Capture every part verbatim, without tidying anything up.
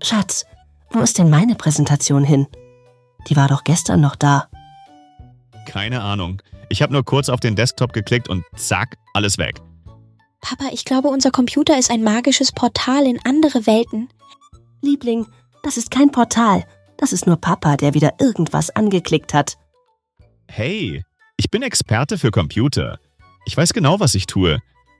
Schatz, wo ist denn meine Präsentation hin? Die war doch gestern noch da. Keine Ahnung. Ich habe nur kurz auf den Desktop geklickt und zack, alles weg. Papa, ich glaube, unser Computer ist ein magisches Portal in andere Welten. Liebling, das ist kein Portal. Das ist nur Papa, der wieder irgendwas angeklickt hat. Hey, ich bin Experte für Computer. Ich weiß genau, was ich tue.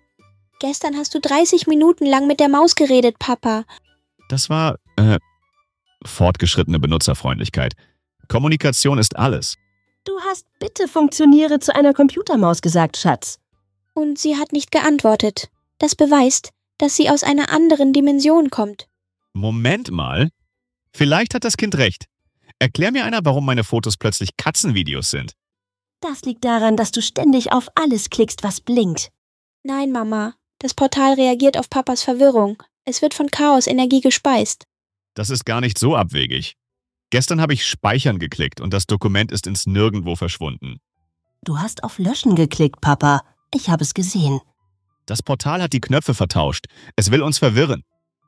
Gestern hast du dreißig Minuten lang mit der Maus geredet, Papa. Das war, äh, fortgeschrittene Benutzerfreundlichkeit. Kommunikation ist alles. Du hast bitte funktioniere zu einer Computermaus gesagt, Schatz. Und sie hat nicht geantwortet. Das beweist, dass sie aus einer anderen Dimension kommt. Moment mal. Vielleicht hat das Kind recht. Erklär mir einer, warum meine Fotos plötzlich Katzenvideos sind. Das liegt daran, dass du ständig auf alles klickst, was blinkt. Nein, Mama. Das Portal reagiert auf Papas Verwirrung. Es wird von Chaos-Energie gespeist. Das ist gar nicht so abwegig. Gestern habe ich Speichern geklickt und das Dokument ist ins Nirgendwo verschwunden. Du hast auf Löschen geklickt, Papa. Ich habe es gesehen. Das Portal hat die Knöpfe vertauscht. Es will uns verwirren.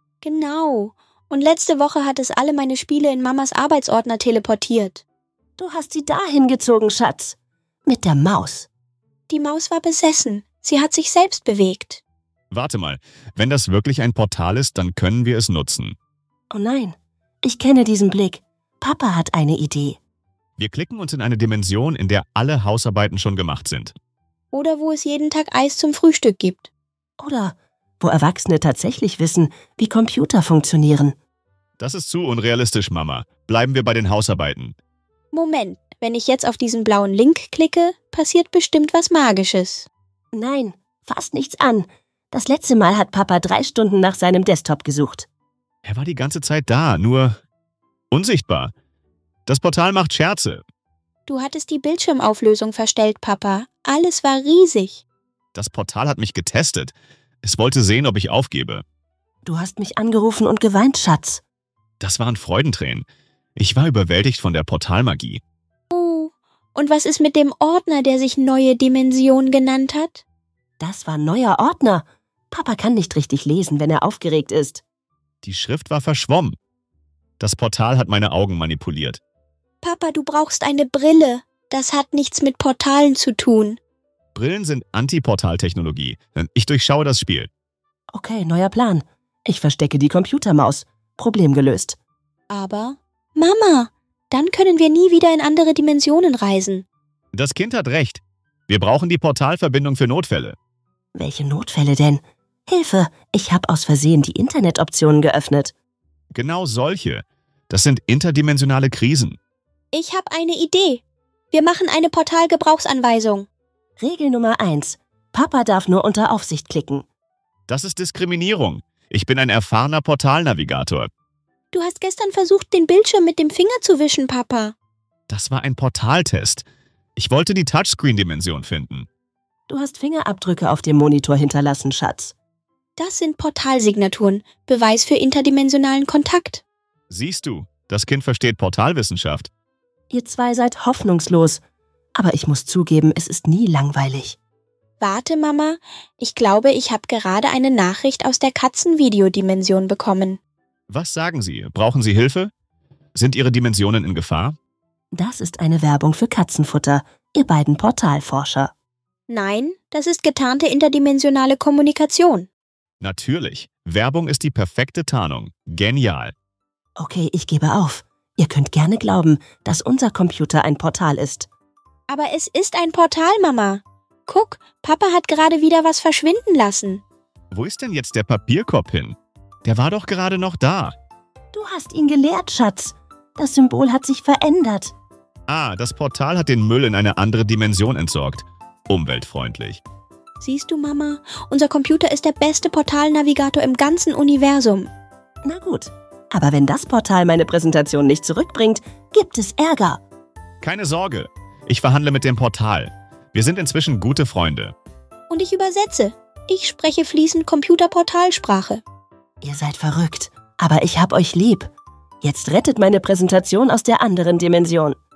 Genau. Und letzte Woche hat es alle meine Spiele in Mamas Arbeitsordner teleportiert. Du hast sie dahin gezogen, Schatz. Mit der Maus. Die Maus war besessen. Sie hat sich selbst bewegt. Warte mal. Wenn das wirklich ein Portal ist, dann können wir es nutzen. Oh nein. Ich kenne diesen Blick. Papa hat eine Idee. Wir klicken uns in eine Dimension, in der alle Hausarbeiten schon gemacht sind. Oder wo es jeden Tag Eis zum Frühstück gibt. Oder wo Erwachsene tatsächlich wissen, wie Computer funktionieren. Das ist zu unrealistisch, Mama. Bleiben wir bei den Hausarbeiten. Moment, wenn ich jetzt auf diesen blauen Link klicke, passiert bestimmt was Magisches. Nein, fass nichts an. Das letzte Mal hat Papa drei Stunden nach seinem Desktop gesucht. Er war die ganze Zeit da, nur unsichtbar. Das Portal macht Scherze. Du hattest die Bildschirmauflösung verstellt, Papa. Alles war riesig. Das Portal hat mich getestet. Es wollte sehen, ob ich aufgebe. Du hast mich angerufen und geweint, Schatz. Das waren Freudentränen. Ich war überwältigt von der Portalmagie. Oh, und was ist mit dem Ordner, der sich Neue Dimension genannt hat? Das war ein neuer Ordner. Papa kann nicht richtig lesen, wenn er aufgeregt ist. Die Schrift war verschwommen. Das Portal hat meine Augen manipuliert. Papa, du brauchst eine Brille. Das hat nichts mit Portalen zu tun. Brillen sind Antiportaltechnologie. Ich durchschaue das Spiel. Okay, neuer Plan. Ich verstecke die Computermaus. Problem gelöst. Aber, Mama, dann können wir nie wieder in andere Dimensionen reisen. Das Kind hat recht. Wir brauchen die Portalverbindung für Notfälle. Welche Notfälle denn? Hilfe, ich habe aus Versehen die Internetoptionen geöffnet. Genau solche. Das sind interdimensionale Krisen. Ich habe eine Idee. Wir machen eine Portalgebrauchsanweisung. Regel Nummer eins. Papa darf nur unter Aufsicht klicken. Das ist Diskriminierung. Ich bin ein erfahrener Portalnavigator. Du hast gestern versucht, den Bildschirm mit dem Finger zu wischen, Papa. Das war ein Portaltest. Ich wollte die Touchscreen-Dimension finden. Du hast Fingerabdrücke auf dem Monitor hinterlassen, Schatz. Das sind Portalsignaturen. Beweis für interdimensionalen Kontakt. Siehst du, das Kind versteht Portalwissenschaft. Ihr zwei seid hoffnungslos. Aber ich muss zugeben, es ist nie langweilig. Warte, Mama. Ich glaube, ich habe gerade eine Nachricht aus der Katzenvideodimension bekommen. Was sagen Sie? Brauchen Sie Hilfe? Sind Ihre Dimensionen in Gefahr? Das ist eine Werbung für Katzenfutter, ihr beiden Portalforscher. Nein, das ist getarnte interdimensionale Kommunikation. Natürlich. Werbung ist die perfekte Tarnung. Genial. Okay, ich gebe auf. Ihr könnt gerne glauben, dass unser Computer ein Portal ist. Aber es ist ein Portal, Mama. Guck, Papa hat gerade wieder was verschwinden lassen. Wo ist denn jetzt der Papierkorb hin? Der war doch gerade noch da. Du hast ihn geleert, Schatz. Das Symbol hat sich verändert. Ah, das Portal hat den Müll in eine andere Dimension entsorgt. Umweltfreundlich. Siehst du, Mama? Unser Computer ist der beste Portalnavigator im ganzen Universum. Na gut. Aber wenn das Portal meine Präsentation nicht zurückbringt, gibt es Ärger. Keine Sorge. Ich verhandle mit dem Portal. Wir sind inzwischen gute Freunde. Und ich übersetze. Ich spreche fließend Computerportalsprache. Ihr seid verrückt, aber ich hab euch lieb. Jetzt rettet meine Präsentation aus der anderen Dimension.